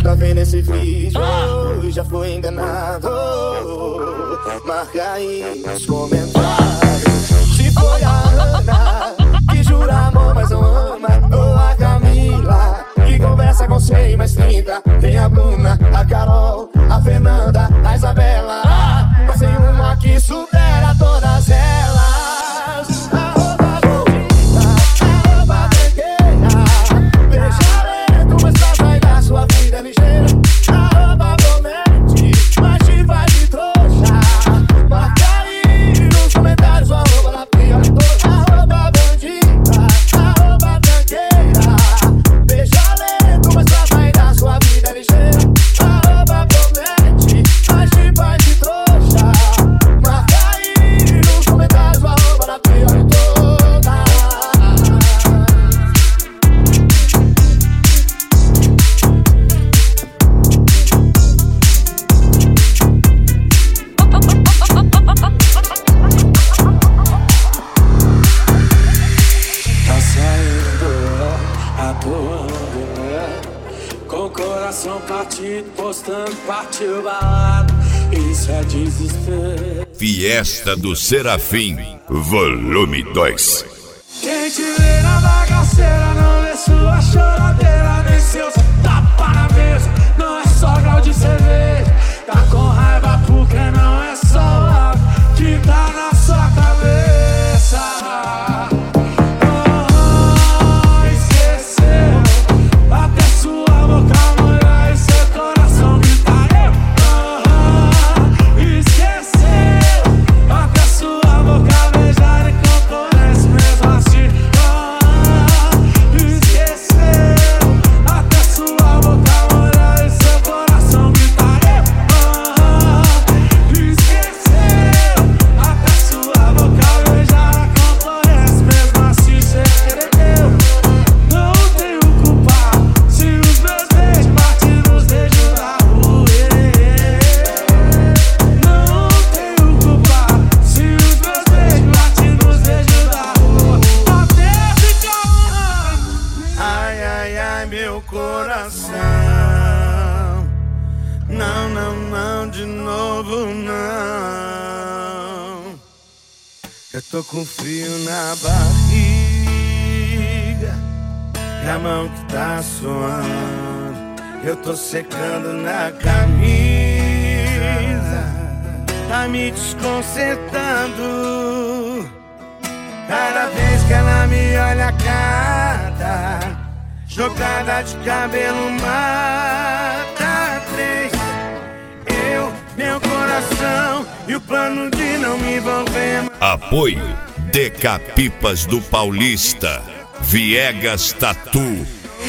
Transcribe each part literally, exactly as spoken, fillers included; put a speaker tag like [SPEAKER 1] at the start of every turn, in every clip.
[SPEAKER 1] nunca vi nesse vídeo, já fui enganado. Marca aí nos comentários se foi a Ana que jura amor, mas não ama, ou a Camila que conversa com cem mais trinta. Tem a Bruna, a Carol, a Fernanda, a Isabela, mas tem uma que supera todas elas. Arroba bonita, arroba tranqueira, beija lento, mas pra sair da sua vida ligeira. Arroba promete, mas te faz de trouxa. Marca aí nos comentários o arroba da pior de todas. Arroba bandida, arroba tranqueira, beija lento, mas pra sair da sua vida ligeira. Arroba promete, mas te faz de trouxa. Marca aí nos comentários o arroba da pior de todas.
[SPEAKER 2] Tá saindo, atuando, com o coração partido, postando, partiu balado. Isso é desespero.
[SPEAKER 3] Fiesta do Serafim, volume dois.
[SPEAKER 2] Quem te vê na bagaceira não vê sua choradeira, nem seus tapa na mesa. Não é só grau de cerveja. Tá com raiva porque não é só água que tá na sua cabeça. Oh, esqueceu até sua boca molhar e seu coração gritar. Oh, esqueceu até sua boca beijar e concorrência mesmo assim. Oh, esqueceu até sua boca molhar e seu coração gritar. Oh, esqueceu até sua boca beijar e concorrência mesmo assim. Cê escreveu, não tenho culpa se os meus beijos batem nos beijos da rua. Não tenho culpa se os meus beijos batem nos beijos da rua. Até ficar.
[SPEAKER 1] Ai, ai, ai, meu coração. Não, não, não, de novo não. Eu tô com frio na barriga e a mão que tá suando. Eu tô secando na camisa, tá me desconcertando. Cada vez que ela me olha, cada jogada de cabelo mata três. Eu, meu coração e o plano de não me envolver mais.
[SPEAKER 3] Apoio Decapipas do Paulista, Viegas Tatu.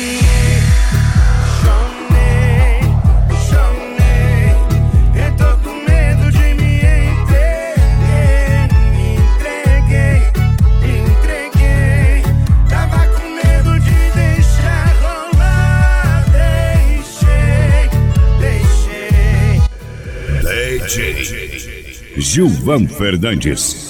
[SPEAKER 1] Chonei, chonei, eu tô com medo de me entreguei. Me entreguei, me entreguei. Tava com medo de deixar rolar. Deixei, deixei.
[SPEAKER 3] D J
[SPEAKER 4] Gilvan Fernandes.